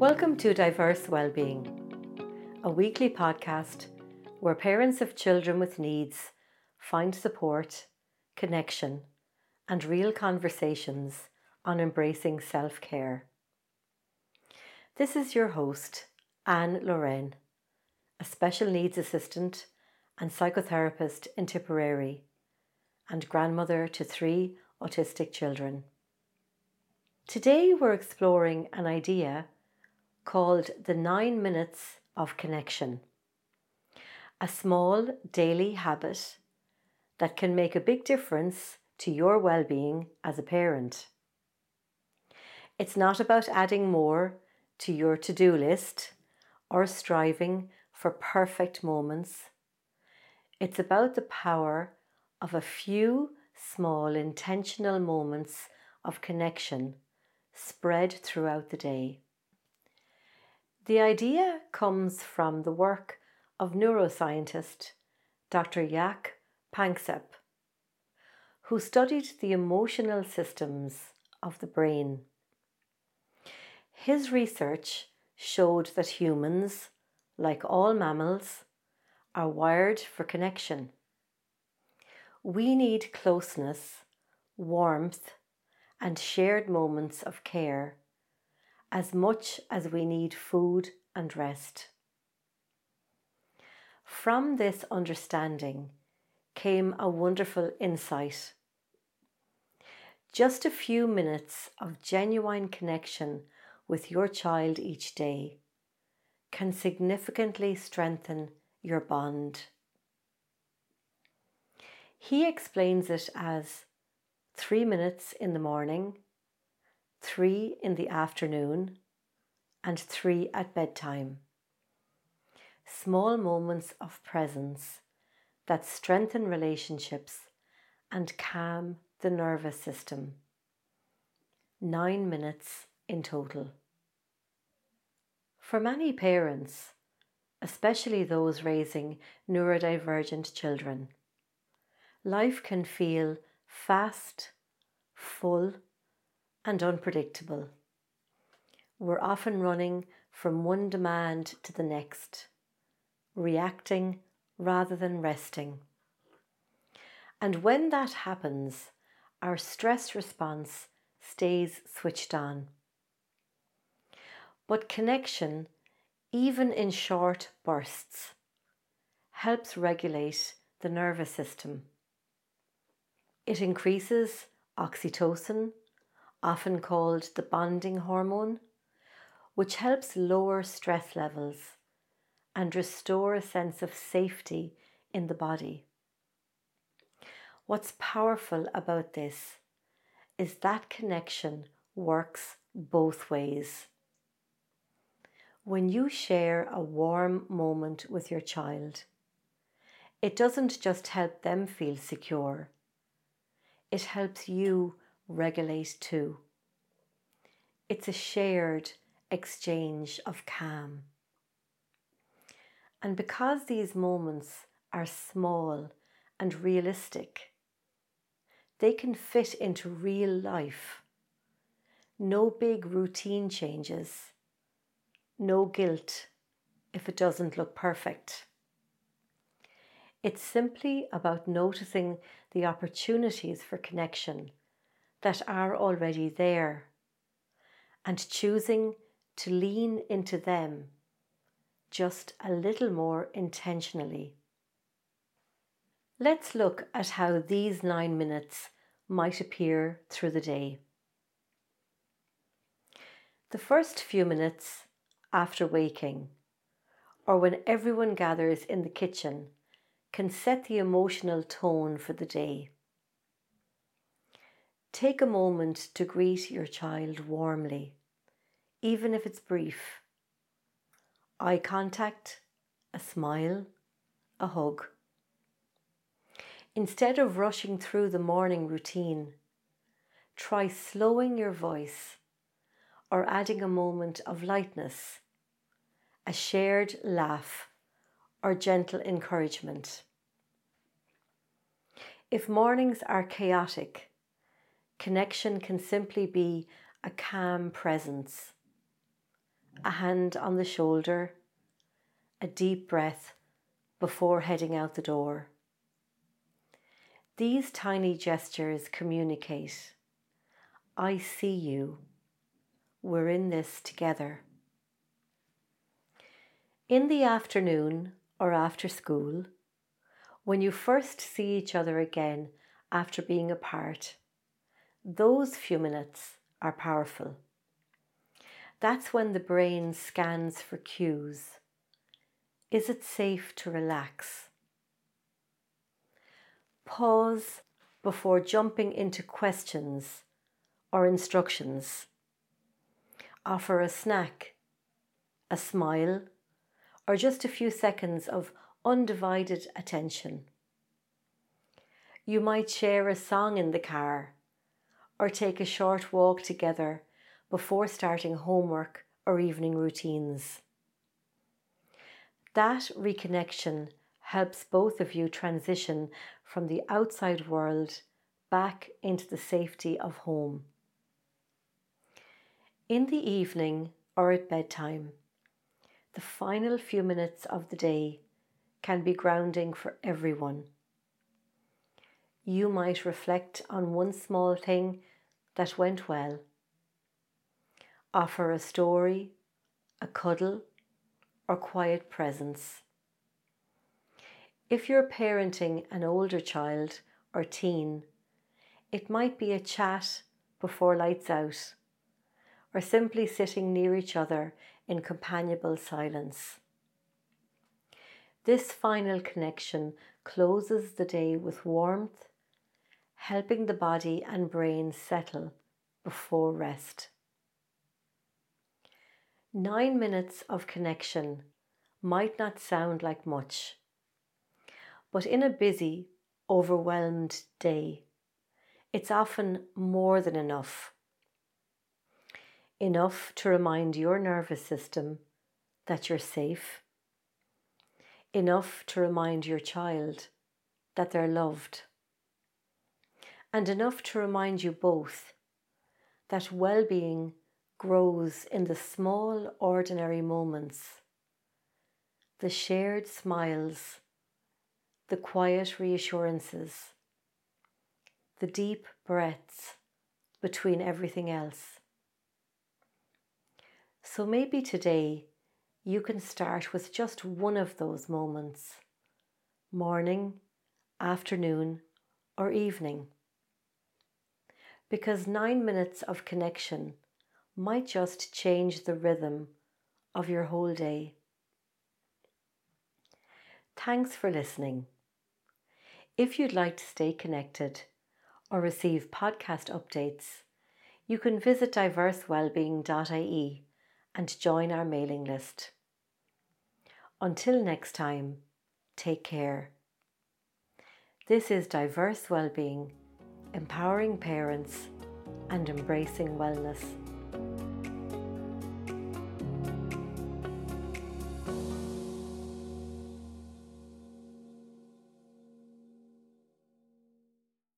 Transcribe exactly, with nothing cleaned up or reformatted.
Welcome to Diverse Wellbeing, a weekly podcast where parents of children with needs find support, connection, and real conversations on embracing self-care. This is your host, Anne Lorraine, a special needs assistant and psychotherapist in Tipperary and grandmother to three autistic children. Today we're exploring an idea called the nine minutes of connection, a small daily habit that can make a big difference to your well-being as a parent. It's not about adding more to your to-do list or striving for perfect moments. It's about the power of a few small intentional moments of connection spread throughout the day. The idea comes from the work of neuroscientist Doctor Jaak Panksepp, who studied the emotional systems of the brain. His research showed that humans, like all mammals, are wired for connection. We need closeness, warmth, and shared moments of care as much as we need food and rest. From this understanding came a wonderful insight. Just a few minutes of genuine connection with your child each day can significantly strengthen your bond. He explains it as three minutes in the morning, three in the afternoon, and three at bedtime. Small moments of presence that strengthen relationships and calm the nervous system. Nine minutes in total. For many parents, especially those raising neurodivergent children, life can feel fast, full, and unpredictable. We're often running from one demand to the next, reacting rather than resting. And when that happens, our stress response stays switched on. But connection, even in short bursts, helps regulate the nervous system. It increases oxytocin, often called the bonding hormone, which helps lower stress levels and restore a sense of safety in the body. What's powerful about this is that connection works both ways. When you share a warm moment with your child, it doesn't just help them feel secure, it helps you regulate too. It's a shared exchange of calm. And because these moments are small and realistic, they can fit into real life. No big routine changes, no guilt if it doesn't look perfect. It's simply about noticing the opportunities for connection that are already there and choosing to lean into them just a little more intentionally. Let's look at how these nine minutes might appear through the day. The first few minutes after waking, or when everyone gathers in the kitchen, can set the emotional tone for the day. Take a moment to greet your child warmly, even if it's brief. Eye contact, a smile, a hug. Instead of rushing through the morning routine, try slowing your voice or adding a moment of lightness, a shared laugh or gentle encouragement. If mornings are chaotic, connection can simply be a calm presence, a hand on the shoulder, a deep breath before heading out the door. These tiny gestures communicate, I see you, we're in this together. In the afternoon or after school, when you first see each other again after being apart, those few minutes are powerful. That's when the brain scans for cues. Is it safe to relax? Pause before jumping into questions or instructions. Offer a snack, a smile, or just a few seconds of undivided attention. You might share a song in the car or take a short walk together before starting homework or evening routines. That reconnection helps both of you transition from the outside world back into the safety of home. In the evening or at bedtime, the final few minutes of the day can be grounding for everyone. You might reflect on one small thing that went well. Offer a story, a cuddle, or quiet presence. If you're parenting an older child or teen, it might be a chat before lights out, or simply sitting near each other in companionable silence. This final connection closes the day with warmth, helping the body and brain settle before rest. Nine minutes of connection might not sound like much, but in a busy, overwhelmed day, it's often more than enough. Enough to remind your nervous system that you're safe. Enough to remind your child that they're loved. And enough to remind you both that well-being grows in the small, ordinary moments, the shared smiles, the quiet reassurances, the deep breaths between everything else. So maybe today you can start with just one of those moments, morning, afternoon, or evening. Because nine minutes of connection might just change the rhythm of your whole day. Thanks for listening. If you'd like to stay connected or receive podcast updates, you can visit diverse wellbeing dot I E and join our mailing list. Until next time, take care. This is Diverse Wellbeing, empowering parents and embracing wellness.